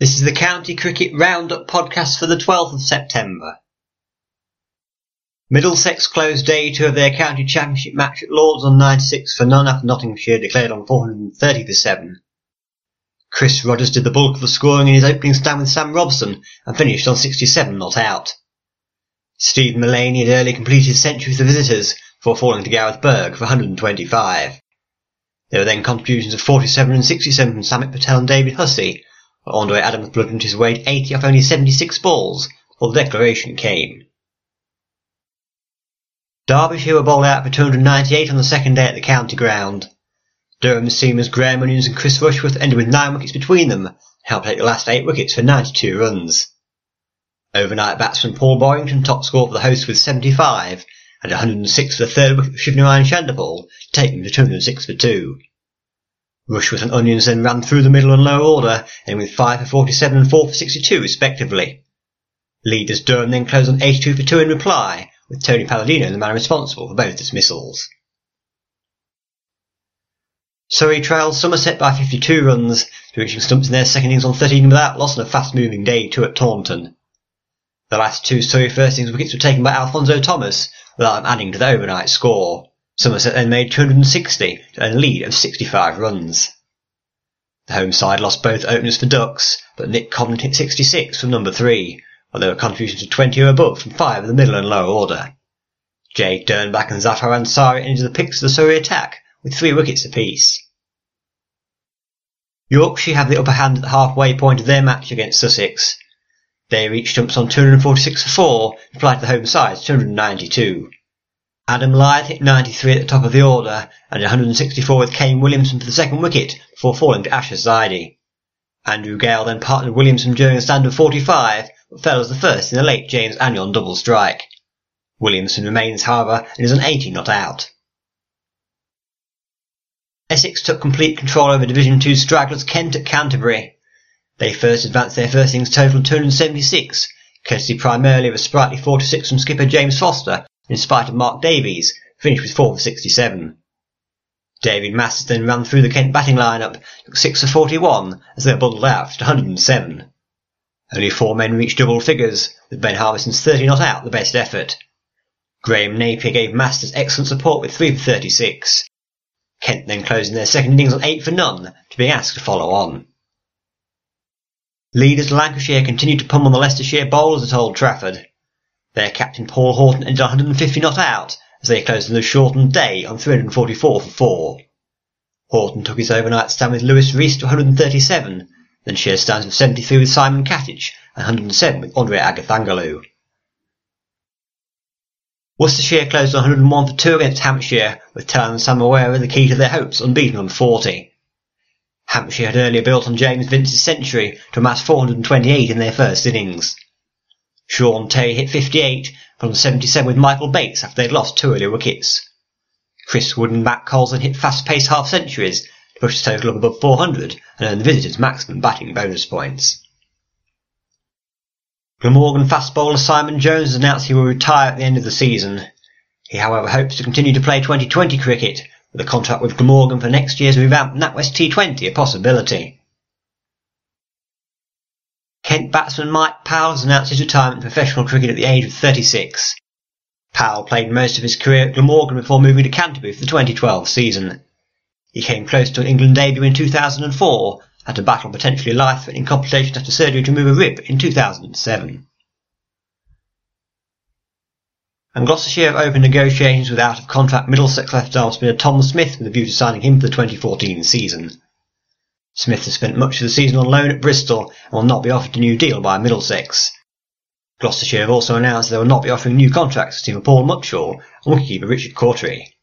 This is the County Cricket Roundup podcast for the 12th of September. Middlesex closed day 2 of their county championship match at Lords on 96 for none after Nottinghamshire declared on 430 for 7. Chris Rogers did the bulk of the scoring in his opening stand with Sam Robson and finished on 67 not out. Stephen Mullaney had early completed his century for the visitors before falling to Gareth Berg for 125. There were then contributions of 47 and 67 from Samit Patel and David Hussey, while Andre Adams bludgeoned his way to 80 off only 76 balls before the declaration came. Derbyshire were bowled out for 298 on the second day at the county ground. Durham seamers Graham Onions and Chris Rushworth ended with 9 wickets between them and helped take the last 8 wickets for 92 runs. Overnight batsman Paul Borrington top scored for the hosts with 75 and 106 for the third wicket for Shivnarine Chanderpaul to take them to 206 for 2. Rushworth and Onions then ran through the middle and lower order, ending with 5 for 47 and 4 for 62 respectively. Leaders Durham then closed on 82 for 2 in reply, with Tony Palladino the man responsible for both dismissals. Surrey trailed Somerset by 52 runs, reaching stumps in their second innings on 13 without loss on a fast-moving day 2 at Taunton. The last 2 Surrey first innings wickets were taken by Alphonso Thomas, without them adding to the overnight score. Somerset then made 260 to earn a lead of 65 runs. The home side lost both openers for ducks, but Nick Cobden hit 66 from number 3, while there were contributions of 20 or above from 5 of the middle and lower order. Jake Dernbach and Zafar Ansari entered the picks of the Surrey attack with 3 wickets apiece. Yorkshire have the upper hand at the halfway point of their match against Sussex. They reached stumps on 246 for 4 and applied to the home side 292. Adam Lyth hit 93 at the top of the order and 164 with Kane Williamson for the second wicket before falling to Asher Zaidi. Andrew Gale then partnered Williamson during a stand of 45 but fell as the first in the late James Agnon double strike. Williamson remains, however, and is on 80 not out. Essex took complete control over Division 2 stragglers Kent at Canterbury. They first advanced their first innings total of 276, courtesy primarily of a sprightly 4-6 from skipper James Foster, in spite of Mark Davies, who finished with 4 for 67. David Masters then ran through the Kent batting line-up, took 6 for 41 as they were bundled out to 107. Only 4 men reached double figures, with Ben Harbison's 30 not out the best effort. Graham Napier gave Masters excellent support with 3 for 36. Kent then closed in their second innings on 8 for none, to being asked to follow on. Leaders Lancashire continued to pummel the Leicestershire bowlers at Old Trafford. Their captain Paul Horton ended 150 not out as they closed in the shortened day on 344 for 4. Horton took his overnight stand with Lewis Rees to 137, then shared stands of 73 with Simon Katic and 107 with Andre Agathangalu. Worcestershire closed on 101 for 2 against Hampshire, with Talon and Samuera the key to their hopes, unbeaten on 40. Hampshire had earlier built on James Vince's century to amass 428 in their first innings. Sean Terry hit 58 from 77 with Michael Bates after they'd lost 2 earlier wickets. Chris Wood and Matt Coles then hit fast-paced half-centuries to push the total up above 400 and earn the visitors maximum batting bonus points. Glamorgan fast bowler Simon Jones has announced he will retire at the end of the season. He however hopes to continue to play 2020 cricket, with a contract with Glamorgan for next year's revamped NatWest T20 a possibility. Kent batsman Mike Powell has announced his retirement from professional cricket at the age of 36. Powell played most of his career at Glamorgan before moving to Canterbury for the 2012 season. He came close to an England debut in 2004, had to battle potentially life-threatening complications after surgery to remove a rib in 2007. And Gloucestershire have opened negotiations with out-of-contract Middlesex left-arm spinner Tom Smith with a view to signing him for the 2014 season. Smith has spent much of the season on loan at Bristol and will not be offered a new deal by Middlesex. Gloucestershire have also announced they will not be offering new contracts to Stephen Paul Muckshaw and wicketkeeper Richard Cawtree.